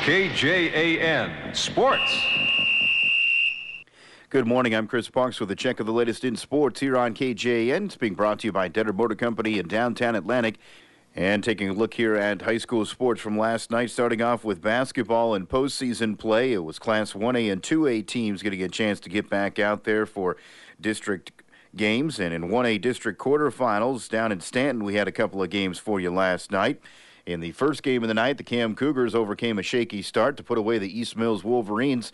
KJAN Sports. Good morning. I'm Chris Parks with a check of the latest in sports here on KJAN. It's being brought to you by Debtor Motor Company in downtown Atlantic. And taking a look here at high school sports from last night, starting off with basketball and postseason play. It was Class 1A and 2A teams getting a chance to get back out there for district games. And in 1A district quarterfinals down in Stanton, we had a couple of games for you last night. In the first game of the night, the Cam Cougars overcame a shaky start to put away the East Mills Wolverines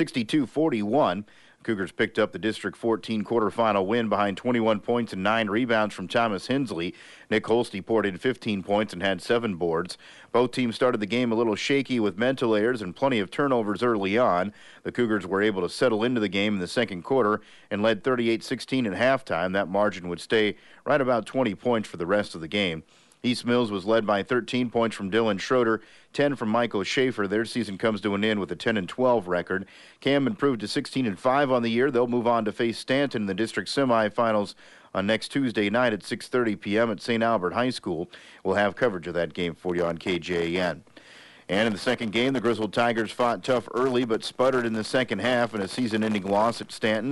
62-41. Cougars picked up the District 14 quarterfinal win behind 21 points and 9 rebounds from Thomas Hensley. Nick Holste poured in 15 points and had 7 boards. Both teams started the game a little shaky with mental errors and plenty of turnovers early on. The Cougars were able to settle into the game in the second quarter and led 38-16 at halftime. That margin would stay right about 20 points for the rest of the game. East Mills was led by 13 points from Dylan Schroeder, 10 from Michael Schaefer. Their season comes to an end with a 10-12 record. Cam improved to 16-5 on the year. They'll move on to face Stanton in the district semifinals on next Tuesday night at 6:30 p.m. at St. Albert High School. We'll have coverage of that game for you on KJAN. And in the second game, the Grizzled Tigers fought tough early but sputtered in the second half in a season-ending loss at Stanton,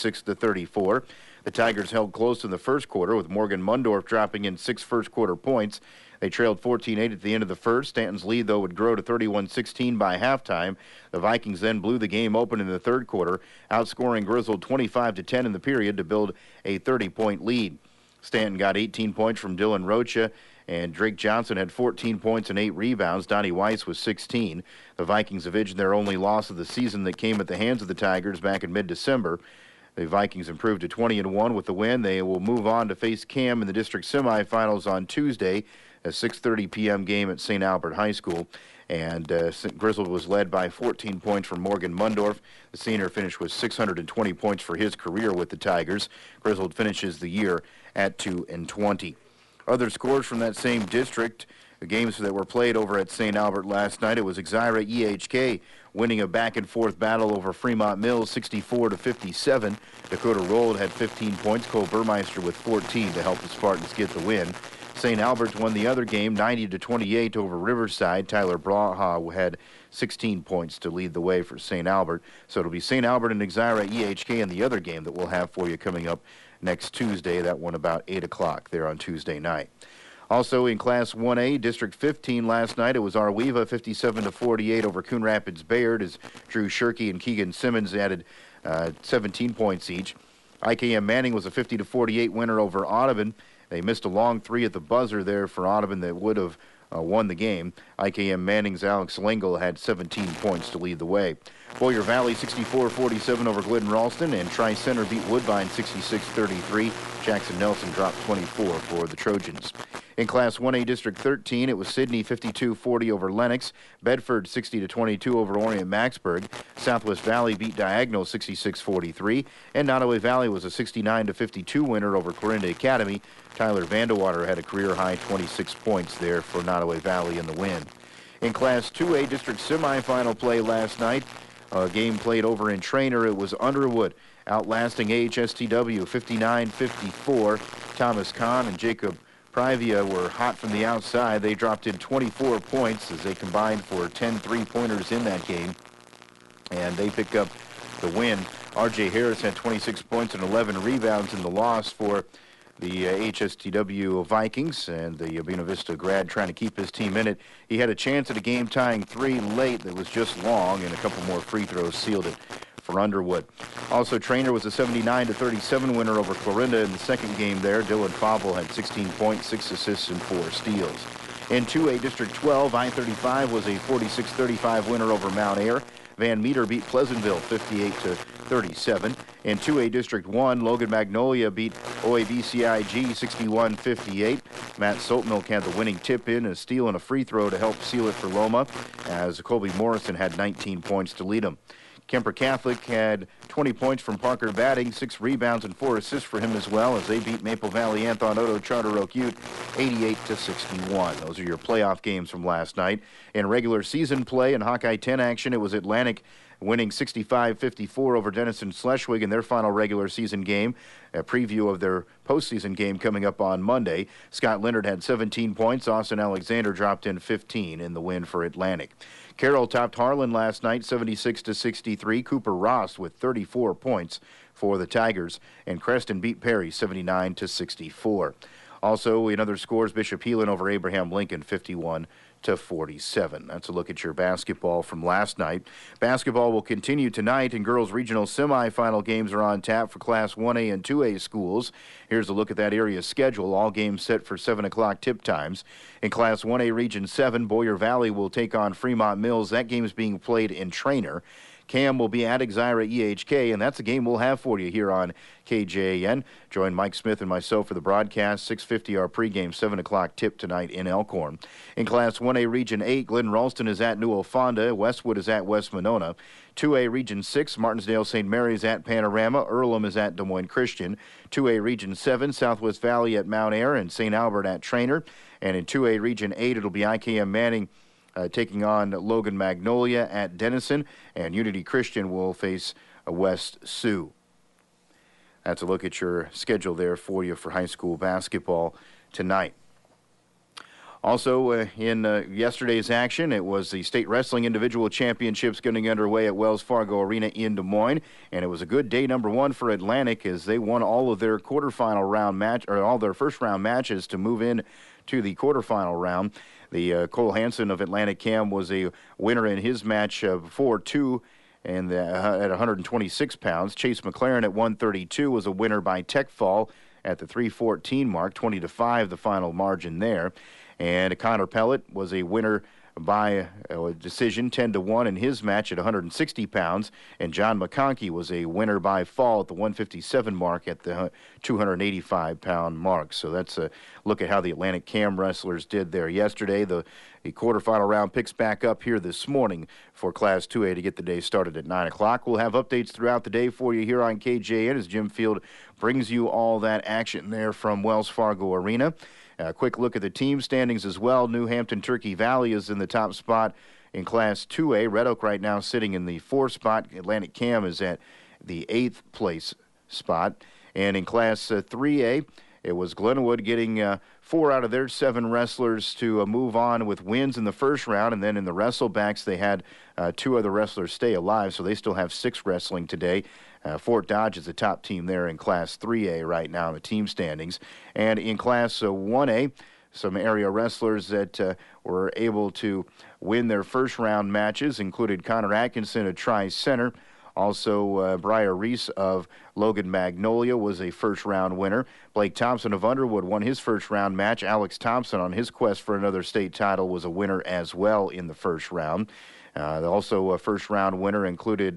66-34. The Tigers held close in the first quarter, with Morgan Mundorf dropping in 6 first-quarter points. They trailed 14-8 at the end of the first. Stanton's lead, though, would grow to 31-16 by halftime. The Vikings then blew the game open in the third quarter, outscoring Grizzled 25-10 in the period to build a 30-point lead. Stanton got 18 points from Dylan Rocha, and Drake Johnson had 14 points and 8 rebounds. Donnie Weiss was 16. The Vikings avenged their only loss of the season that came at the hands of the Tigers back in mid-December. The Vikings improved to 20-1 with the win. They will move on to face Cam in the district semifinals on Tuesday, a 6:30 p.m. game at St. Albert High School. And Grizzled was led by 14 points from Morgan Mundorf. The senior finished with 620 points for his career with the Tigers. Grizzled finishes the year at 2-20. Other scores from that same district, the games that were played over at St. Albert last night, it was Exira EHK winning a back-and-forth battle over Fremont Mills, 64-57. Dakota Rold had 15 points. Cole Burmeister with 14 to help the Spartans get the win. St. Albert's won the other game, 90-28 over Riverside. Tyler Braha had 16 points to lead the way for St. Albert. So it'll be St. Albert and Exira EHK in the other game that we'll have for you coming up next Tuesday. That one about 8 o'clock there on Tuesday night. Also in Class 1A, District 15 last night, it was Arweva 57-48 over Coon Rapids Bayard as Drew Shirkey and Keegan Simmons added 17 points each. IKM Manning was a 50-48 winner over Audubon. They missed a long three at the buzzer there for Audubon that would have won the game. IKM Manning's Alex Lengel had 17 points to lead the way. Boyer Valley 64-47 over Glidden Ralston, and Tri-Center beat Woodbine 66-33. Jackson Nelson dropped 24 for the Trojans. In Class 1A District 13, it was Sidney 52-40 over Lennox, Bedford 60-22 over Orient Maxburg, Southwest Valley beat Diagonal 66-43, and Nottoway Valley was a 69-52 winner over Clarinda Academy. Tyler Vandewater had a career-high 26 points there for Nottoway Valley in the win. In Class 2A District semifinal play last night, a game played over in Trainer, it was Underwood outlasting AHSTW 59-54. Thomas Kahn and Jacob Privia were hot from the outside. They dropped in 24 points as they combined for 10 three-pointers in that game, and they pick up the win. R.J. Harris had 26 points and 11 rebounds in the loss for the HSTW Vikings, and the Buena Vista grad trying to keep his team in it. He had a chance at a game-tying three late that was just long, and a couple more free throws sealed it for Underwood. Also, Trainer was a 79-37 winner over Clarinda in the second game there. Dylan Fauble had 16 points, 6 assists, and 4 steals. In 2A District 12, I-35 was a 46-35 winner over Mount Ayr. Van Meter beat Pleasantville 58-37. In 2A District 1, Logan Magnolia beat OABCIG 61-58. Matt Soapmilk had the winning tip-in, a steal and a free throw to help seal it for Loma, as Colby Morrison had 19 points to lead him. Kemper Catholic had 20 points from Parker Batting, 6 rebounds and 4 assists for him as well, as they beat Maple Valley Anthon Oto Charter Oak Ute 88-61. Those are your playoff games from last night. In regular season play and Hawkeye 10 action, it was Atlantic winning 65-54 over Denison Schleswig in their final regular season game. A preview of their postseason game coming up on Monday. Scott Leonard had 17 points. Austin Alexander dropped in 15 in the win for Atlantic. Carroll topped Harlan last night 76-63. Cooper Ross with 34 points for the Tigers, and Creston beat Perry 79-64. Also, in other scores, Bishop Heelan over Abraham Lincoln 51-47. That's a look at your basketball from last night. Basketball will continue tonight, and girls' regional semifinal games are on tap for Class 1A and 2A schools. Here's a look at that area's schedule. All games set for 7 o'clock tip times. In Class 1A Region 7, Boyer Valley will take on Fremont Mills. That game is being played in Trainer. Cam will be at Exira EHK, and that's a game we'll have for you here on KJAN. Join Mike Smith and myself for the broadcast. 6:50 our pregame, 7 o'clock tip tonight in Elkhorn. In Class 1A Region 8, Glen Ralston is at Newell Fonda. Westwood is at West Monona. 2A Region 6, Martinsdale St. Mary's at Panorama. Earlham is at Des Moines Christian. 2A Region 7, Southwest Valley at Mount Ayr and St. Albert at Trainer. And in 2A Region 8, it'll be IKM Manning taking on Logan Magnolia at Denison, and Unity Christian will face West Sioux. That's a look at your schedule there for you for high school basketball tonight. Also, in yesterday's action, it was the State Wrestling Individual Championships getting underway at Wells Fargo Arena in Des Moines, and it was a good day number one for Atlantic as they won all of their quarterfinal round match, or all their first round matches to move in to the quarterfinal round. The Cole Hansen of Atlantic Cam was a winner in his match 4-2 and at 126 pounds. Chase McLaren at 132 was a winner by tech fall at the 3:14 mark, 20-5 the final margin there. And Connor Pellet was a winner by a decision 10-1 in his match at 160 pounds, and John McConkey was a winner by fall at the 157 mark at the 285-pound mark. So that's a look at how the Atlantic Cam wrestlers did there yesterday. The quarterfinal round picks back up here this morning for Class 2A to get the day started at 9 o'clock. We'll have updates throughout the day for you here on KJN as Jim Field brings you all that action there from Wells Fargo Arena. A quick look at the team standings as well. New Hampton Turkey Valley is in the top spot in Class 2A. Red Oak right now sitting in the 4th spot. Atlantic Cam is at the 8th place spot. And in Class 3A, it was Glenwood getting 4 out of their 7 wrestlers to move on with wins in the first round. And then in the wrestlebacks, they had 2 other wrestlers stay alive, so they still have 6 wrestling today. Fort Dodge is the top team there in Class 3A right now in the team standings. And in Class 1A, some area wrestlers that were able to win their first round matches included Connor Atkinson of Tri-Center. Also, Briar Reese of Logan Magnolia was a first-round winner. Blake Thompson of Underwood won his first-round match. Alex Thompson, on his quest for another state title, was a winner as well in the first round. Also, a first-round winner included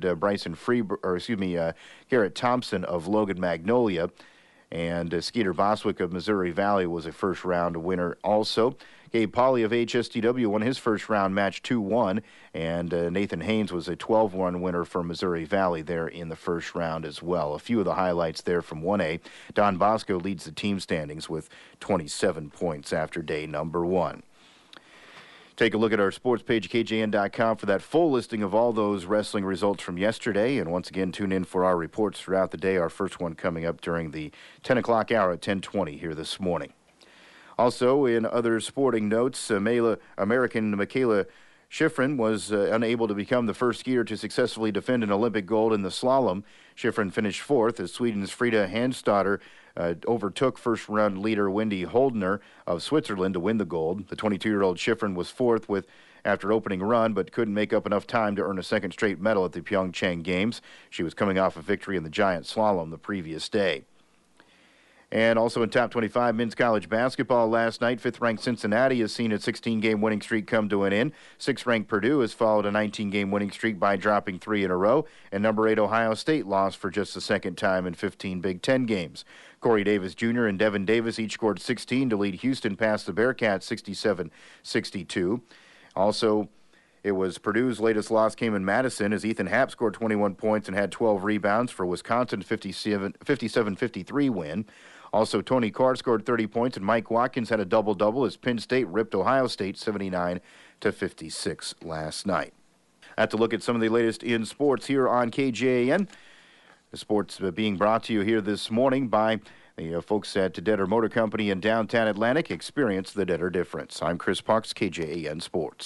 Garrett Thompson of Logan Magnolia, and Skeeter Boswick of Missouri Valley was a first-round winner also. Gabe Pauley of HSTW won his first-round match 2-1, and Nathan Haynes was a 12-1 winner for Missouri Valley there in the first round as well. A few of the highlights there from 1A. Don Bosco leads the team standings with 27 points after day number 1. Take a look at our sports page, KJN.com, for that full listing of all those wrestling results from yesterday. And once again, tune in for our reports throughout the day. Our first one coming up during the 10 o'clock hour at 10:20 here this morning. Also, in other sporting notes, American Michaela Schifrin was unable to become the first skier to successfully defend an Olympic gold in the slalom. Schifrin finished 4th as Sweden's Frida Handstadter overtook first-round leader Wendy Holdner of Switzerland to win the gold. The 22-year-old Schifrin was 4th after opening run, but couldn't make up enough time to earn a second straight medal at the Pyeongchang Games. She was coming off a victory in the giant slalom the previous day. And also in top 25 men's college basketball last night, 5th-ranked Cincinnati has seen a 16-game winning streak come to an end. 6th-ranked Purdue has followed a 19-game winning streak by dropping 3 in a row. And number 8 Ohio State lost for just the second time in 15 Big Ten games. Corey Davis Jr. and Devin Davis each scored 16 to lead Houston past the Bearcats 67-62. Also, it was Purdue's latest loss came in Madison as Ethan Happ scored 21 points and had 12 rebounds for Wisconsin's 57-53 win. Also, Tony Carr scored 30 points, and Mike Watkins had a double-double as Penn State ripped Ohio State 79-56 last night. That's a look at some of the latest in sports here on KJAN. The sports being brought to you here this morning by the folks at Detter Motor Company in downtown Atlantic. Experience the Detter difference. I'm Chris Parks, KJAN Sports.